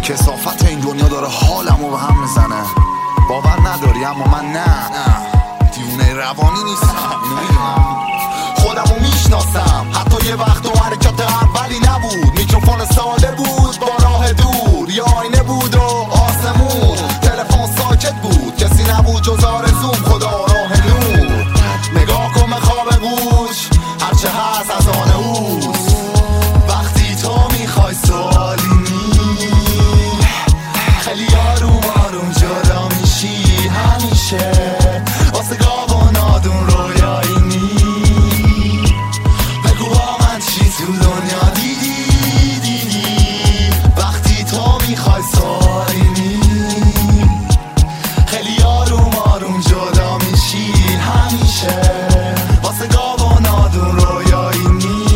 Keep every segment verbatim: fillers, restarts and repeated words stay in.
کثافت این دنیا داره حالمو به هم میزنه. باور نداری اما من نه دیوونه روانی نیستم. اینو میدونم، خودمو میشناسم. حتی یه وقت و حرکت اولی نبود، میکروفون ساده بود با راه دور، یا آینه بود و آسمون، تلفن ساکت بود، کسی نبود جز آرزوم، خدا راه نور. نگاه کن به خواب گوش، هرچه هست از آن اوست. وقتی تو میخوای سوالی نی، خیلی آروم آروم جدا میشی همیشه، واسه گاو و نادون رویایی نی. بگو با من چی تو دنیا دیدی دیدی. وقتی تو میخوای سوالی نی، خیلی آروم آروم جدا میشی همیشه، واسه گاو و نادون رویایی نی.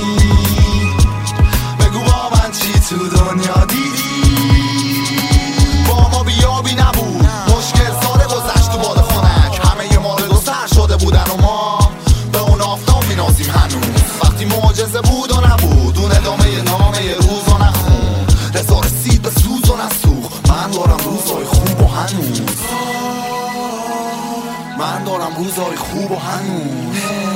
بگو با من چی تو دنیا دیدی. با ما بیابی نبود، مشکل ساله گذشت تو باد خنک، همه یه مال دو سر شده بودن و ما به اون آفتاب مینازیم هنوز. وقتی معجزه بود و نبود، اون ادامه نامه روز و نخون، رضا رسید به سوز و نسوخ. من دارم روزای خوب و هنوز، من دارم روزای خوب و هنوز،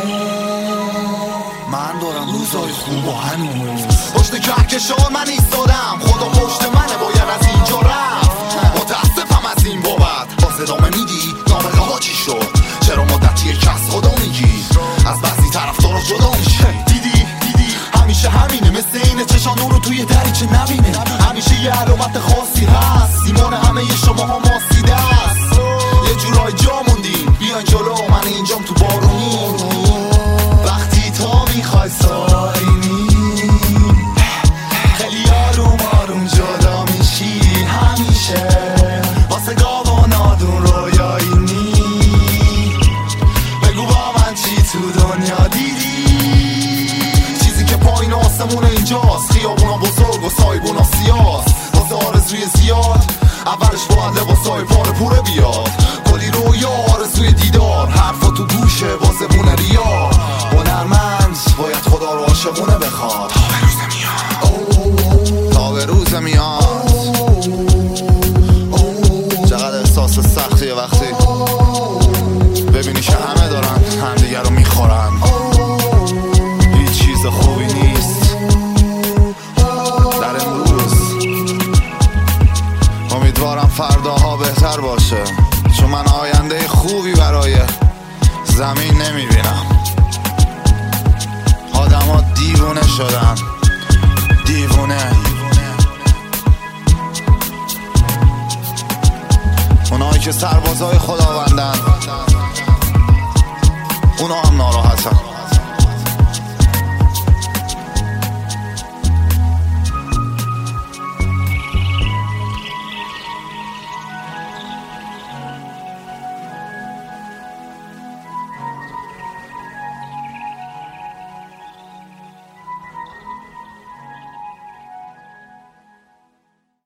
من دارم روزای خوب و هنوز. پشت کهکشان من ایستادم، خدا پشت منه، باید از اینجا رفت. متاسفم از این بابت، باز ادامه میدی نامه ها چی شد؟ چرا مدتی که از خدا میگی، از بعضی طرفدارا جدا میشی؟ دیدی دیدی همیشه همینه، مثل اینه چشان رو توی دریچه نبینه. همیشه یه علامت خاصی هست، ایمان همه شما ها ماسیده است. یه جورای جا موندیم، بیاین جلو، من اینجام تو بارونی. وقتی تو میخوای سوالی نی، خیلی آروم آروم جدا میشی همیشه، واسه گاو و نادون رویایی نی. بگو با من چی تو دنیا دیدی. چیزی که پایین آسمون اینجاست، خیابونا بزرگ و سایبونا سیاست، واسه آرزوی زیاد اولش باید لباسای پاره پوره بیاد. کلی رویا آرزوی دیدار، حرفا تو گوشه واسه بونه ریا. هنرمند باید خدا رو عاشقونه بخواد، تا به روز میاد، تا به روز میاد. چقدر احساس سختیه وقتی ببینی که همه دارن همدیگه رو میخورن. هیچ چیز خوبی نیست در امروز. امیدوارم فرداها بهتر باشه، چون من آینده خوبی برای زمین نمیبینم. آدم ها دیوونه شدن، دیوونه. اونایی که سربازای خداوندن، اونا هم ناراحتن.